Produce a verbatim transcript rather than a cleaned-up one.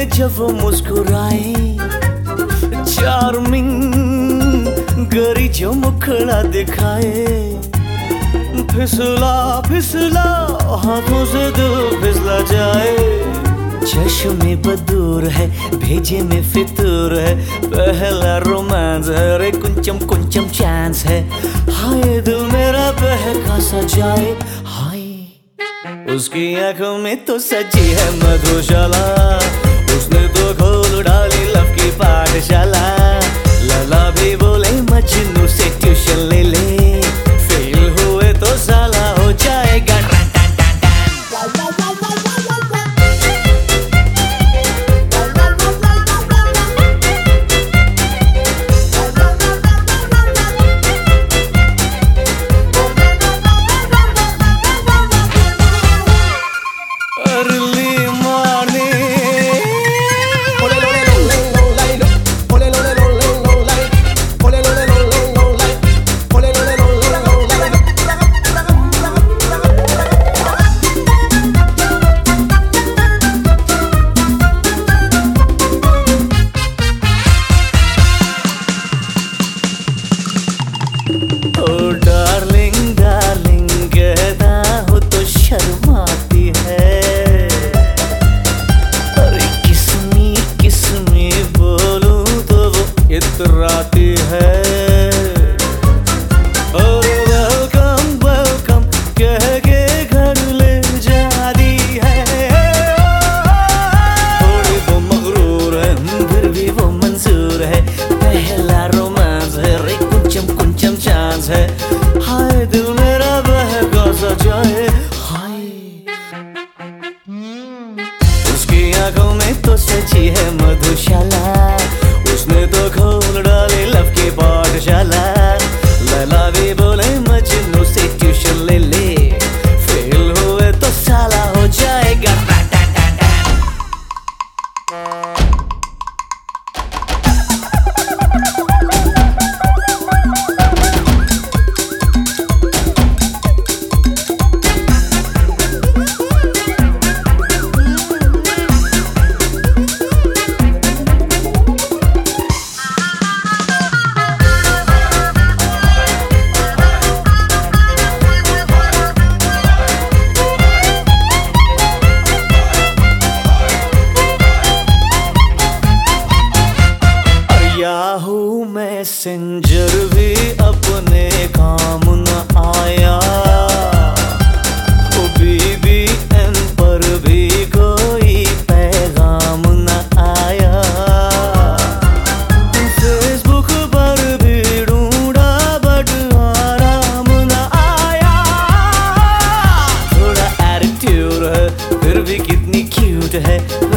जब वो मुस्कुराए, चार्मिंग गरी जो मुखड़ा दिखाए, फिसला फिसला हाथों से दिल फिसला जाए। चश्मे बदूर है, भेजे में फितूर है, पहला रोमांस है, रे कुंचम कुंचम चांस है। हाय दिल मेरा बहका सा जाए, हाय उसकी आंखों में तो सजी है मधुशाला, उसने तो खोल डाली लव की पाठशाला। लला भी बोले मजनू से ट्यूशन ले ले, फेल हुए तो साला हो जाएगा। ओ डार्लिंग डार्लिंग कहता हूँ तो शर्माती है, अरे किसमी किसमी बोलूं तो वो इतराती है। और वेलकम वेलकम कह के घर ले जाती है, थोड़ी वो मगरूर है फिर भी वो मंजूर है, पहला रोमांस है, रे कुंचम कुंचम चांस है। हाय दिल मेरा बहका सा जाए, हाय उसकी आंखों में तो सजी है मधुशाला, उसने तो खोल डाली लव की पाठशाला। लैला भी बोले मजनू से ट्यूशन ले ले, फेल हुए तो साला हो जाएगा। याहू मैसेंजर भी अपने काम न आया, ओ बीबी एन पर भी कोई पैगाम न आया, फेसबुक पर भी ढूंढा बट आराम न आया। थोड़ा एटीट्यूड है फिर भी कितनी क्यूट है,